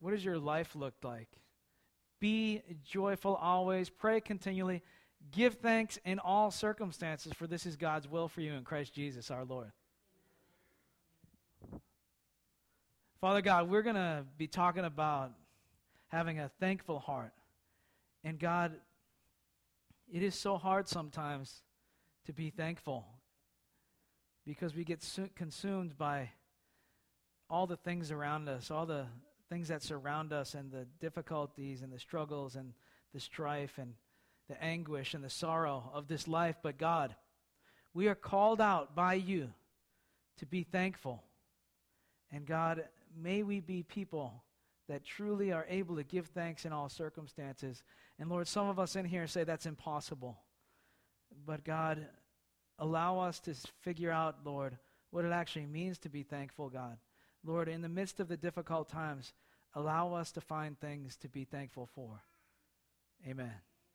What does your life look like? Be joyful always. Pray continually. Give thanks in all circumstances, for this is God's will for you in Christ Jesus our Lord. Father God, we're going to be talking about having a thankful heart. And God, it is so hard sometimes to be thankful because we get consumed by all the things around us, all the things that surround us, and the difficulties and the struggles and the strife and the anguish and the sorrow of this life. But God, we are called out by you to be thankful. And God, may we be people that truly are able to give thanks in all circumstances. And Lord, some of us in here say that's impossible. But God, allow us to figure out, Lord, what it actually means to be thankful, God. Lord, in the midst of the difficult times, allow us to find things to be thankful for. Amen.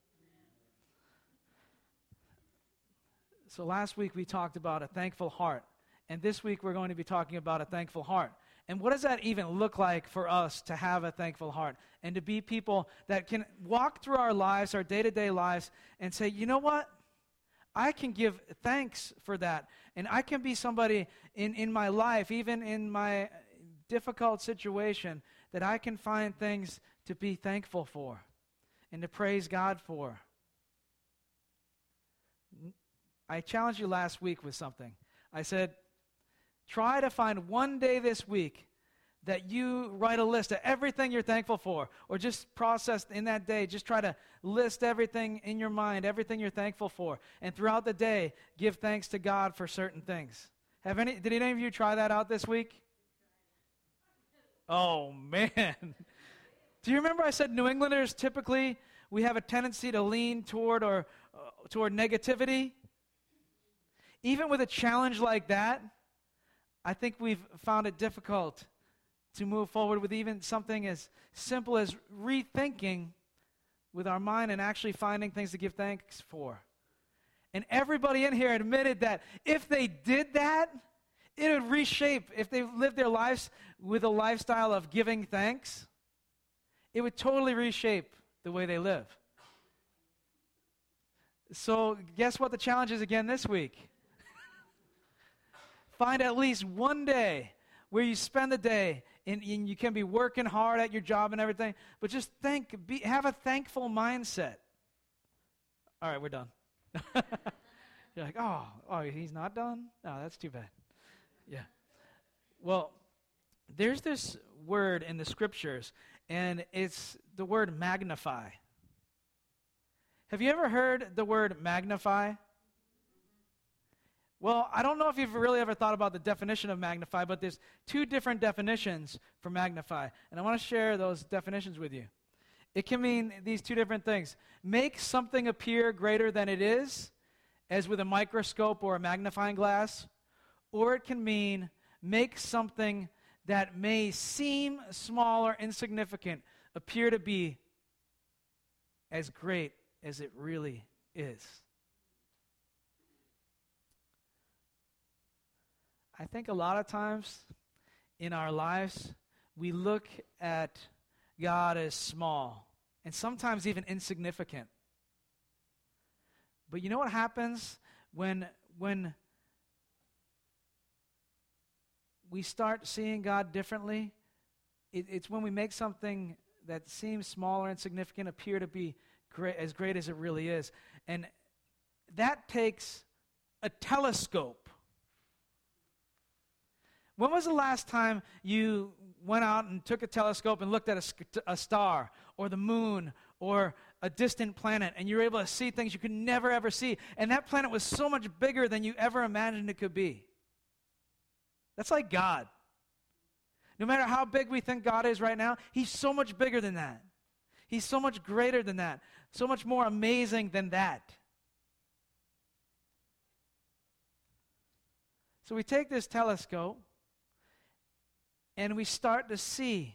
So last week we talked about a thankful heart. And this week we're going to be talking about a thankful heart. And what does that even look like for us to have a thankful heart? And to be people that can walk through our lives, our day-to-day lives, and say, you know what? I can give thanks for that. And I can be somebody in my life, even in my difficult situation, that I can find things to be thankful for and to praise God for. I challenged you last week with something. I said, try to find one day this week that you write a list of everything you're thankful for, or just process in that day. Just try to list everything in your mind, everything you're thankful for. And throughout the day, give thanks to God for certain things. Did any of you try that out this week? Oh, man. Do you remember I said New Englanders typically, we have a tendency to lean toward negativity? Even with a challenge like that, I think we've found it difficult to move forward with even something as simple as rethinking with our mind and actually finding things to give thanks for. And everybody in here admitted that if they did that, it would reshape. If they lived their lives with a lifestyle of giving thanks, it would totally reshape the way they live. So guess what the challenge is again this week? Find at least one day where you spend the day and you can be working hard at your job and everything, but just have a thankful mindset. All right, we're done. You're like, oh, he's not done? No, that's too bad. Yeah. Well, there's this word in the scriptures, and it's the word magnify. Have you ever heard the word magnify? Well, I don't know if you've really ever thought about the definition of magnify, but there's two different definitions for magnify, and I want to share those definitions with you. It can mean these two different things. Make something appear greater than it is, as with a microscope or a magnifying glass, or it can mean make something that may seem small or insignificant appear to be as great as it really is. I think a lot of times in our lives, we look at God as small and sometimes even insignificant. But you know what happens when we start seeing God differently? It's when we make something that seems small or insignificant appear to be as great as it really is. And that takes a telescope. When was the last time you went out and took a telescope and looked at a star or the moon or a distant planet, and you were able to see things you could never, ever see, and that planet was so much bigger than you ever imagined it could be? That's like God. No matter how big we think God is right now, He's so much bigger than that. He's so much greater than that, so much more amazing than that. So we take this telescope, and we start to see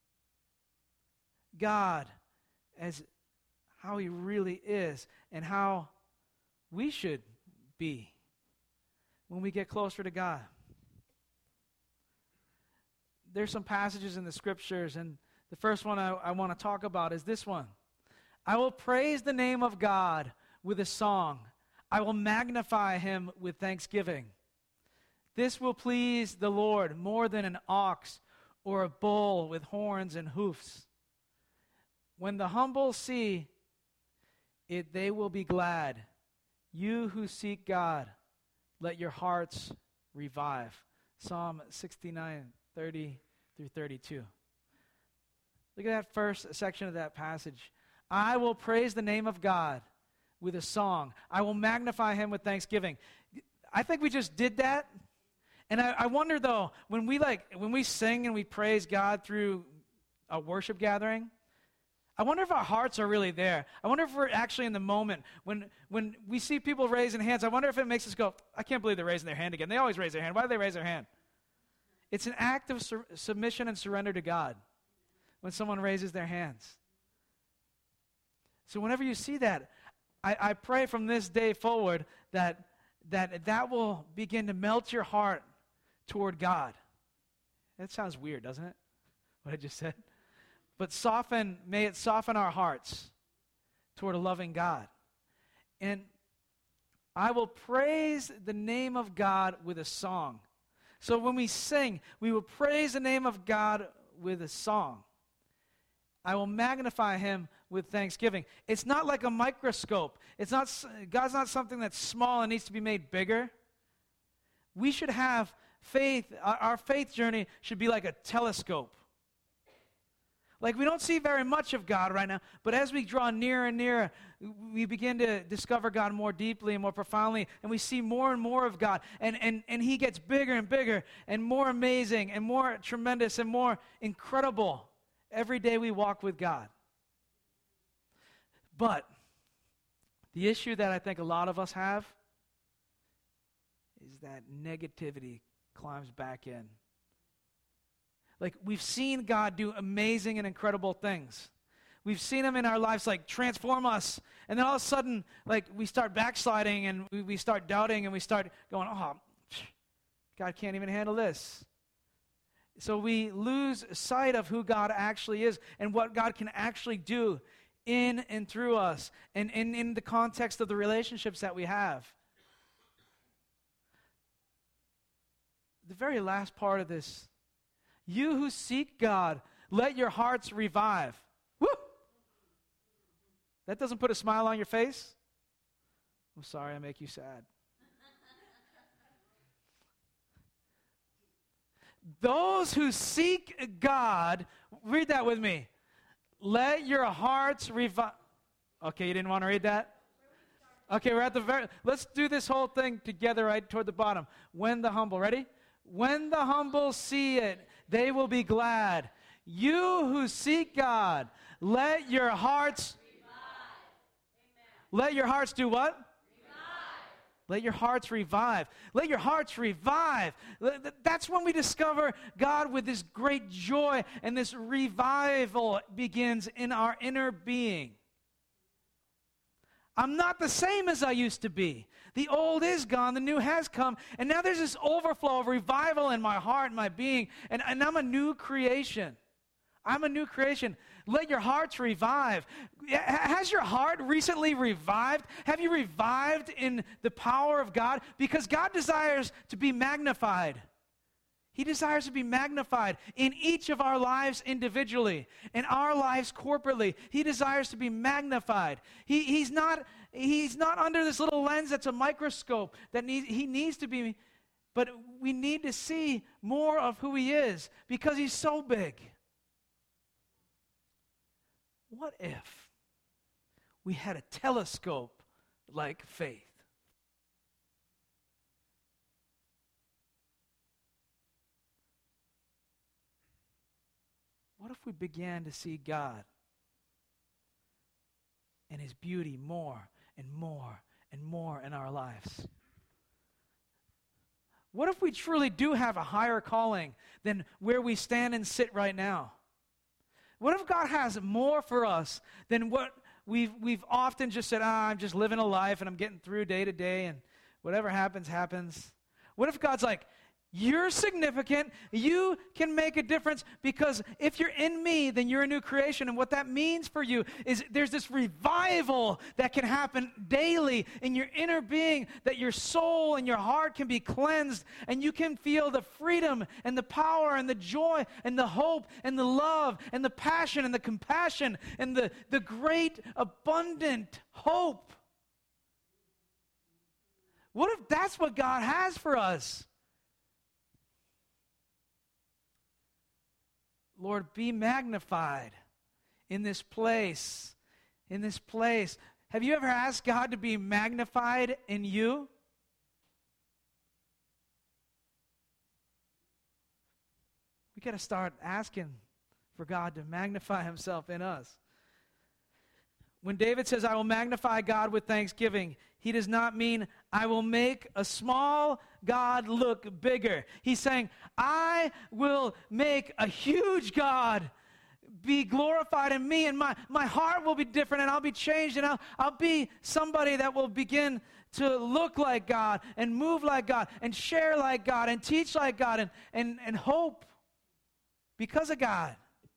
God as how He really is and how we should be when we get closer to God. There's some passages in the scriptures, and The first one I want to talk about is this one. I will praise the name of God with a song. I will magnify him with thanksgiving. This will please the Lord more than an ox or a bull with horns and hoofs. When the humble see it, they will be glad. You who seek God, let your hearts revive. Psalm 69, 30 through 32. Look at that first section of that passage. I will praise the name of God with a song. I will magnify him with thanksgiving. I think we just did that. And I wonder, though, when we sing and we praise God through a worship gathering, I wonder if our hearts are really there. I wonder if we're actually in the moment. When we see people raising hands, I wonder if it makes us go, I can't believe they're raising their hand again. They always raise their hand. Why do they raise their hand? It's an act of submission and surrender to God when someone raises their hands. So whenever you see that, I pray from this day forward that will begin to melt your heart toward God. That sounds weird, doesn't it? What I just said. But may it soften our hearts toward a loving God. And I will praise the name of God with a song. So when we sing, we will praise the name of God with a song. I will magnify him with thanksgiving. It's not like a microscope. God's not something that's small and needs to be made bigger. We should have faith. Our faith journey should be like a telescope. Like, we don't see very much of God right now, but as we draw nearer and nearer, we begin to discover God more deeply and more profoundly, and we see more and more of God, and he gets bigger and bigger and more amazing and more tremendous and more incredible every day we walk with God. But the issue that I think a lot of us have is that negativity climbs back in. Like, we've seen God do amazing and incredible things. We've seen him in our lives, like, transform us. And then all of a sudden, like, we start backsliding and we start doubting and we start going, oh, God can't even handle this. So we lose sight of who God actually is and what God can actually do in and through us and in the context of the relationships that we have. The very last part of this, you who seek God, let your hearts revive. Woo! That doesn't put a smile on your face? I'm sorry I make you sad. Those who seek God, read that with me. Let your hearts revive. Okay, you didn't want to read that? Okay, we're at the let's do this whole thing together right toward the bottom. When the humble, ready? When the humble see it, they will be glad. You who seek God, let your hearts revive. Let your hearts do what? Revive. Let your hearts revive. Let your hearts revive. That's when we discover God with this great joy, and this revival begins in our inner being. I'm not the same as I used to be. The old is gone, the new has come, and now there's this overflow of revival in my heart and my being, and I'm a new creation. I'm a new creation. Let your hearts revive. Has your heart recently revived? Have you revived in the power of God? Because God desires to be magnified. He desires to be magnified in each of our lives individually, in our lives corporately. He desires to be magnified. He's not under this little lens that's a microscope that he needs to be, but we need to see more of who he is because he's so big. What if we had a telescope like faith? What if we began to see God and his beauty more and more and more in our lives? What if we truly do have a higher calling than where we stand and sit right now? What if God has more for us than what we've often just said, I'm just living a life and I'm getting through day to day and whatever happens, happens? What if God's like, You're significant. You can make a difference, because if you're in me, then you're a new creation. And what that means for you is there's this revival that can happen daily in your inner being, that your soul and your heart can be cleansed, and you can feel the freedom and the power and the joy and the hope and the love and the passion and the compassion and the great abundant hope. What if that's what God has for us? Lord, be magnified in this place. In this place. Have you ever asked God to be magnified in you? We got to start asking for God to magnify himself in us. When David says, I will magnify God with thanksgiving, he does not mean I will make a small God look bigger. He's saying, I will make a huge God be glorified in me, and my heart will be different, and I'll be changed, and I'll be somebody that will begin to look like God and move like God and share like God and teach like God and hope because of God.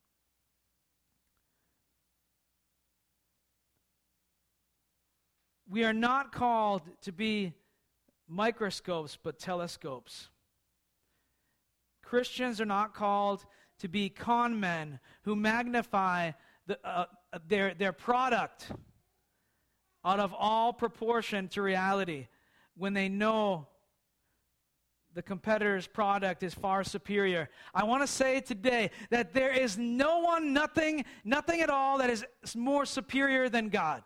We are not called to be microscopes, but telescopes. Christians are not called to be con men who magnify their product out of all proportion to reality when they know the competitor's product is far superior. I want to say today that there is no one, nothing at all that is more superior than God.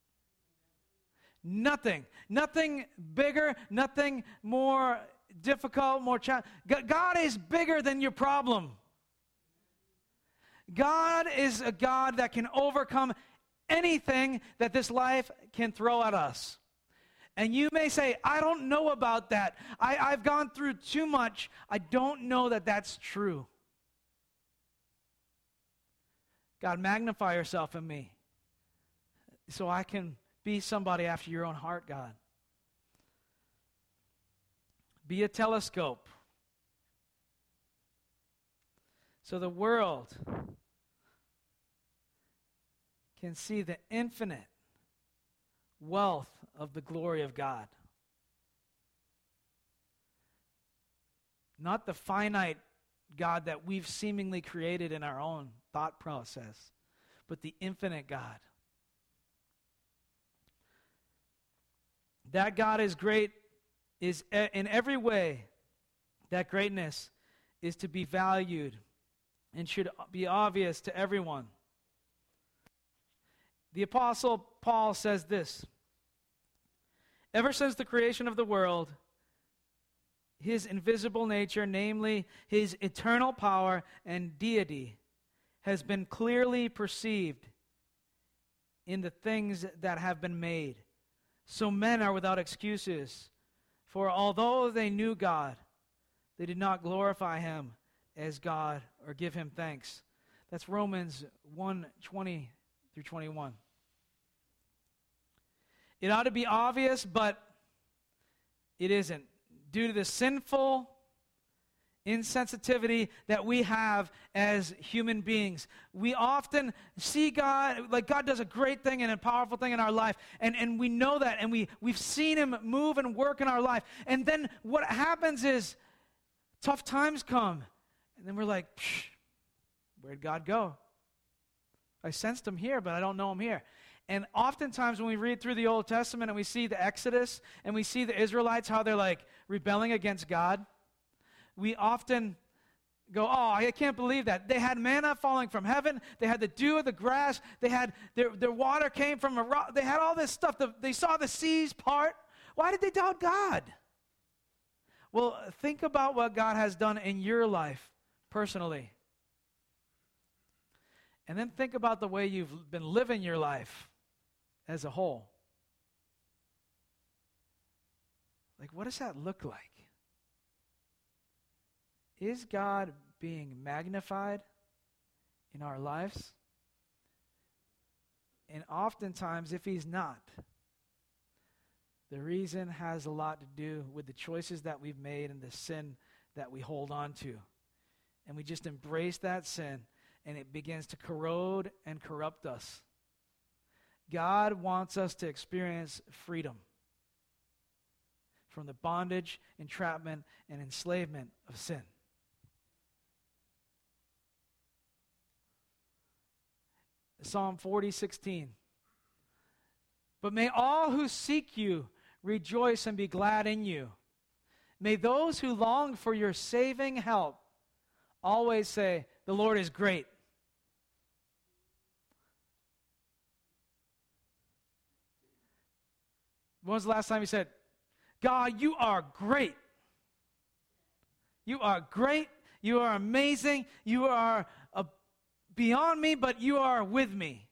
Nothing bigger, nothing more difficult, more challenging. God is bigger than your problem. God is a God that can overcome anything that this life can throw at us. And you may say, I don't know about that. I've gone through too much. I don't know that that's true. God, magnify yourself in me so I can be somebody after your own heart, God. Be a telescope so the world can see the infinite wealth of the glory of God. Not the finite God that we've seemingly created in our own thought process, but the infinite God. That God is great, is in every way, that greatness is to be valued and should be obvious to everyone. The Apostle Paul says this: ever since the creation of the world, his invisible nature, namely his eternal power and deity, has been clearly perceived in the things that have been made. So men are without excuses, for although they knew God, they did not glorify him as God or give him thanks. That's Romans 1:20 through 21. It ought to be obvious, but it isn't. Due to the sinful insensitivity that we have as human beings, we often see God, like God does a great thing and a powerful thing in our life, and we know that, and we've seen him move and work in our life. And then what happens is tough times come, and then we're like, where'd God go? I sensed him here, but I don't know him here. And oftentimes when we read through the Old Testament and we see the Exodus and we see the Israelites, how they're like rebelling against God, we often go, oh, I can't believe that. They had manna falling from heaven. They had the dew of the grass. They had their water came from a rock. They had all this stuff. They saw the seas part. Why did they doubt God? Well, think about what God has done in your life personally. And then think about the way you've been living your life as a whole. Like, what does that look like? Is God being magnified in our lives? And oftentimes, if he's not, the reason has a lot to do with the choices that we've made and the sin that we hold on to. And we just embrace that sin, and it begins to corrode and corrupt us. God wants us to experience freedom from the bondage, entrapment, and enslavement of sin. Psalm 40:16. But may all who seek you rejoice and be glad in you. May those who long for your saving help always say, the Lord is great. When was the last time you said, God, you are great. You are great. You are amazing. You are beyond me, but you are with me.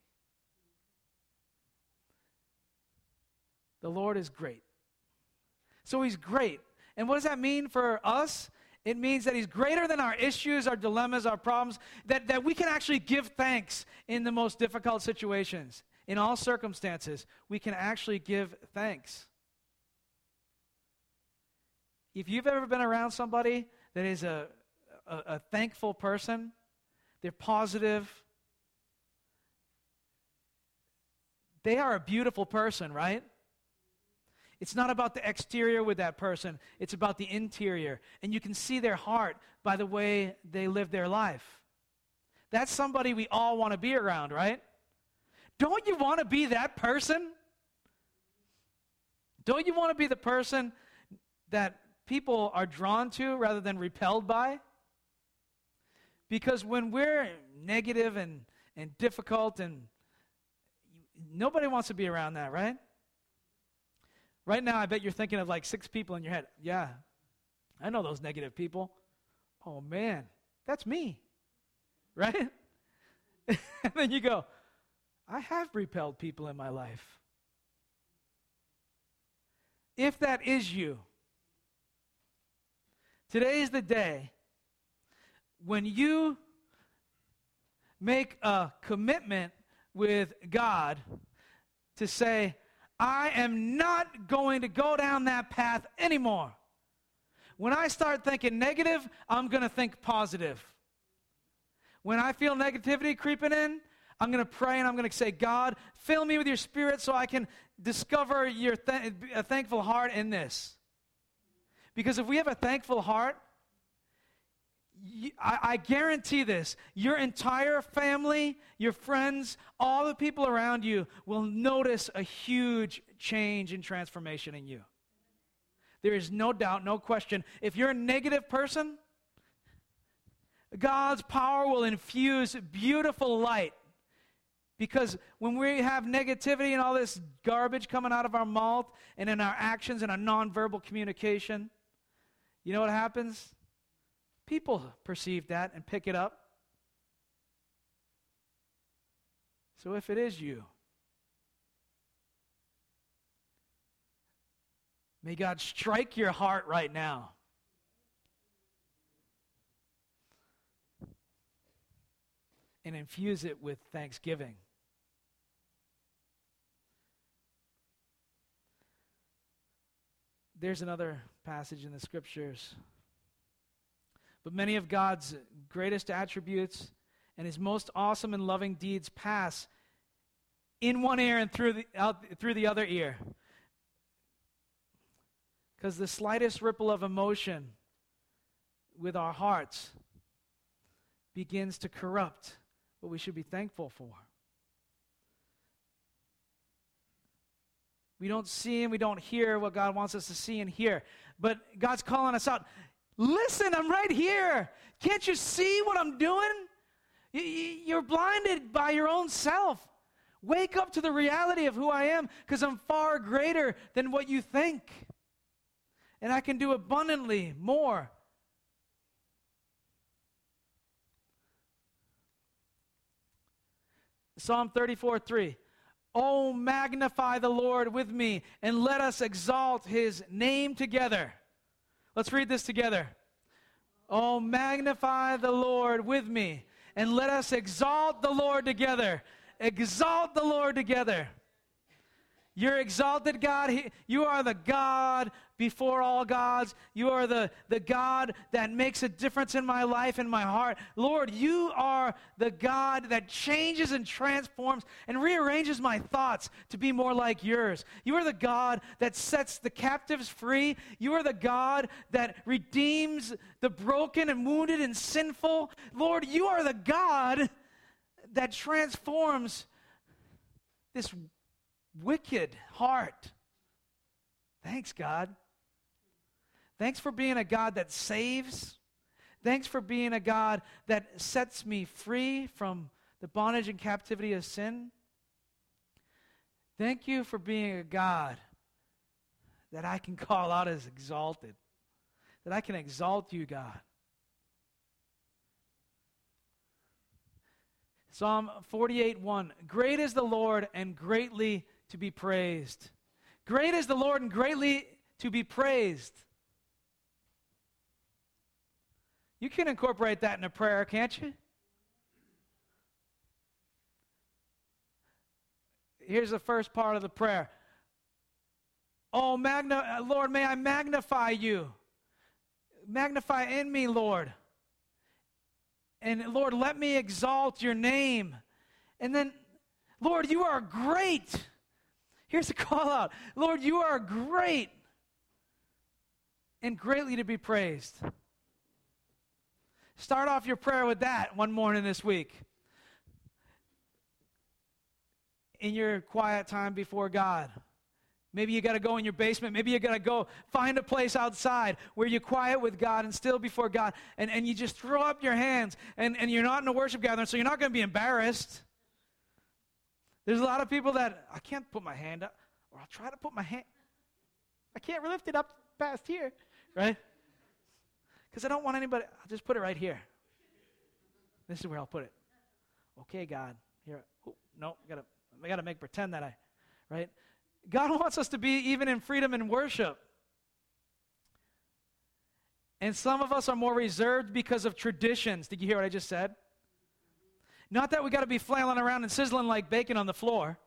The Lord is great. So he's great. And what does that mean for us? It means that he's greater than our issues, our dilemmas, our problems, that we can actually give thanks in the most difficult situations. In all circumstances, we can actually give thanks. If you've ever been around somebody that is a thankful person, they're positive, they are a beautiful person, right? It's not about the exterior with that person. It's about the interior. And you can see their heart by the way they live their life. That's somebody we all want to be around, right? Don't you want to be that person? Don't you want to be the person that people are drawn to rather than repelled by? Because when we're negative and difficult, and nobody wants to be around that, right? Right now, I bet you're thinking of like 6 people in your head. Yeah, I know those negative people. Oh, man, that's me, right? And then you go, I have repelled people in my life. If that is you, today is the day when you make a commitment with God to say, I am not going to go down that path anymore. When I start thinking negative, I'm going to think positive. When I feel negativity creeping in, I'm going to pray and I'm going to say, God, fill me with your Spirit so I can discover a thankful heart in this. Because if we have a thankful heart, I guarantee this, your entire family, your friends, all the people around you will notice a huge change and transformation in you. There is no doubt, no question. If you're a negative person, God's power will infuse beautiful light. Because when we have negativity and all this garbage coming out of our mouth and in our actions and our nonverbal communication, you know what happens? People perceive that and pick it up. So if it is you, may God strike your heart right now. And infuse it with thanksgiving. There's another passage in the scriptures. But many of God's greatest attributes and his most awesome and loving deeds pass in one ear and through the other ear. Because the slightest ripple of emotion with our hearts begins to corrupt what we should be thankful for. We don't see and we don't hear what God wants us to see and hear. But God's calling us out. Listen, I'm right here. Can't you see what I'm doing? You're blinded by your own self. Wake up to the reality of who I am, because I'm far greater than what you think. And I can do abundantly more. Psalm 34:3. Oh, magnify the Lord with me, and let us exalt his name together. Let's read this together. Oh, magnify the Lord with me, and let us exalt the Lord together. Exalt the Lord together. You're exalted, God. You are the God before all gods. You are the God that makes a difference in my life and my heart. Lord, you are the God that changes and transforms and rearranges my thoughts to be more like yours. You are the God that sets the captives free. You are the God that redeems the broken and wounded and sinful. Lord, you are the God that transforms this wicked heart. Thanks, God. Thanks for being a God that saves. Thanks for being a God that sets me free from the bondage and captivity of sin. Thank you for being a God that I can call out as exalted, that I can exalt you, God. Psalm 48:1, great is the Lord and greatly to be praised. Great is the Lord and greatly to be praised. You can incorporate that in a prayer, can't you? Here's the first part of the prayer. Oh, Lord, may I magnify you. Magnify in me, Lord. And Lord, let me exalt your name. And then, Lord, you are great. Here's a call out. Lord, you are great and greatly to be praised. Start off your prayer with that one morning this week. In your quiet time before God. Maybe you got to go in your basement. Maybe you got to go find a place outside where you're quiet with God and still before God. And you just throw up your hands. And you're not in a worship gathering, so you're not going to be embarrassed. There's a lot of people that, I can't put my hand up, or I'll try to put my hand. I can't lift it up past here, right? Because I don't want anybody, I'll just put it right here. This is where I'll put it. Okay, God. Here. Oh, no, I got to make pretend that right? God wants us to be even in freedom in worship. And some of us are more reserved because of traditions. Did you hear what I just said? Not that we got to be flailing around and sizzling like bacon on the floor.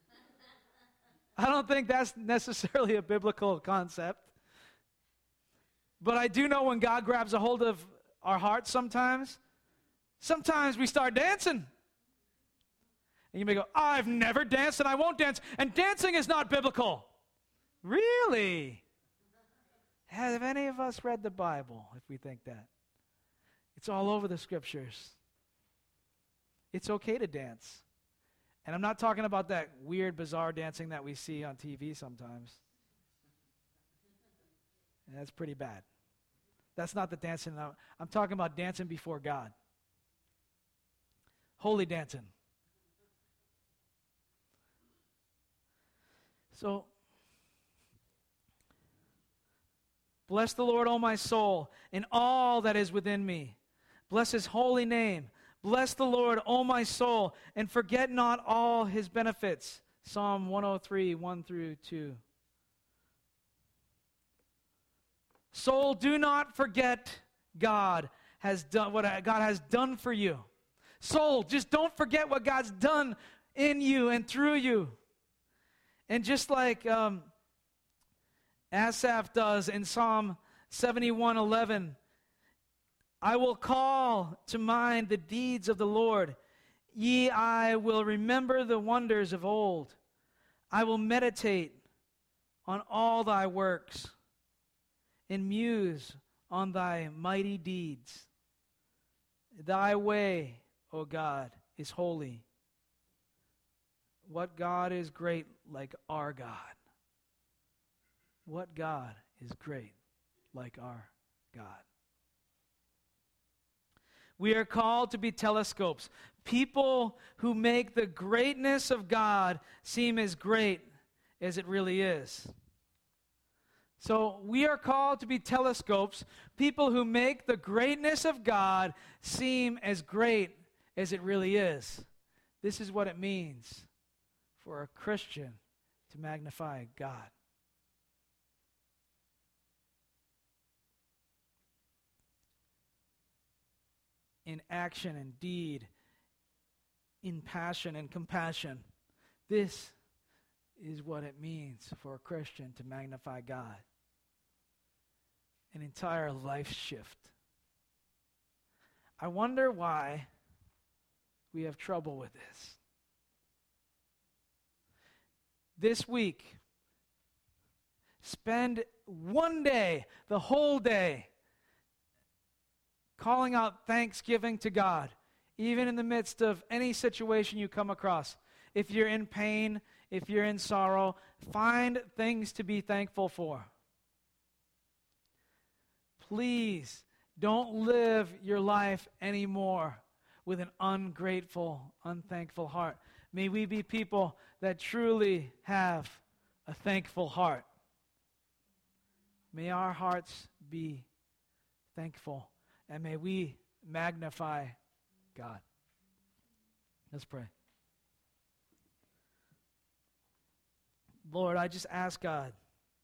I don't think that's necessarily a biblical concept. But I do know when God grabs a hold of our hearts sometimes we start dancing. And you may go, I've never danced and I won't dance. And dancing is not biblical. Really? Have any of us read the Bible if we think that? It's all over the scriptures. It's okay to dance. And I'm not talking about that weird, bizarre dancing that we see on TV sometimes. And that's pretty bad. That's not the dancing. I'm talking about dancing before God. Holy dancing. So, bless the Lord, O my soul, and all that is within me. Bless his holy name. Bless the Lord, O my soul, and forget not all his benefits. Psalm 103, 1 through 2. Soul, do not forget God has done what God has done for you. Soul, just don't forget what God's done in you and through you. And just like Asaph does in Psalm 71:11, I will call to mind the deeds of the Lord. I will remember the wonders of old. I will meditate on all thy works and muse on thy mighty deeds. Thy way, O God, is holy. What God is great like our God? What God is great like our God? We are called to be telescopes, people who make the greatness of God seem as great as it really is. So we are called to be telescopes, people who make the greatness of God seem as great as it really is. This is what it means for a Christian to magnify God. In action and deed, in passion and compassion. This is what it means for a Christian to magnify God. an entire life shift. I wonder why we have trouble with this. This week, spend one day, the whole day, calling out thanksgiving to God, even in the midst of any situation you come across. If you're in pain, if you're in sorrow, find things to be thankful for. Please don't live your life anymore with an ungrateful, unthankful heart. May we be people that truly have a thankful heart. May our hearts be thankful, and may we magnify God. Let's pray. Lord, I just ask God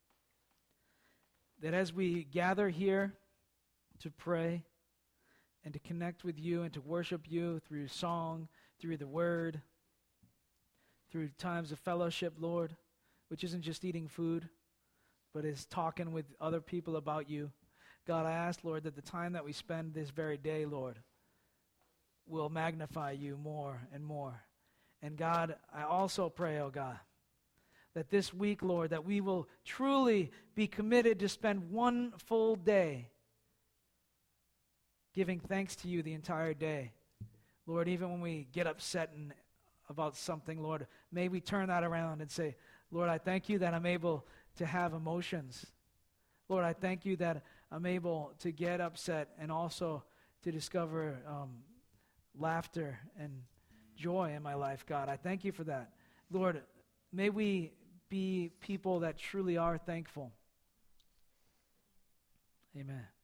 that as we gather here to pray and to connect with you and to worship you through song, through the word, through times of fellowship, Lord, which isn't just eating food, but is talking with other people about you. God, I ask, Lord, that the time that we spend this very day, Lord, will magnify you more and more. And God, I also pray, oh God, that this week, Lord, that we will truly be committed to spend one full day giving thanks to you the entire day. Lord, even when we get upset about something, Lord, may we turn that around and say, Lord, I thank you that I'm able to have emotions. Lord, I thank you that I'm able to get upset and also to discover laughter and joy in my life, God. I thank you for that. Lord, may we be people that truly are thankful. Amen.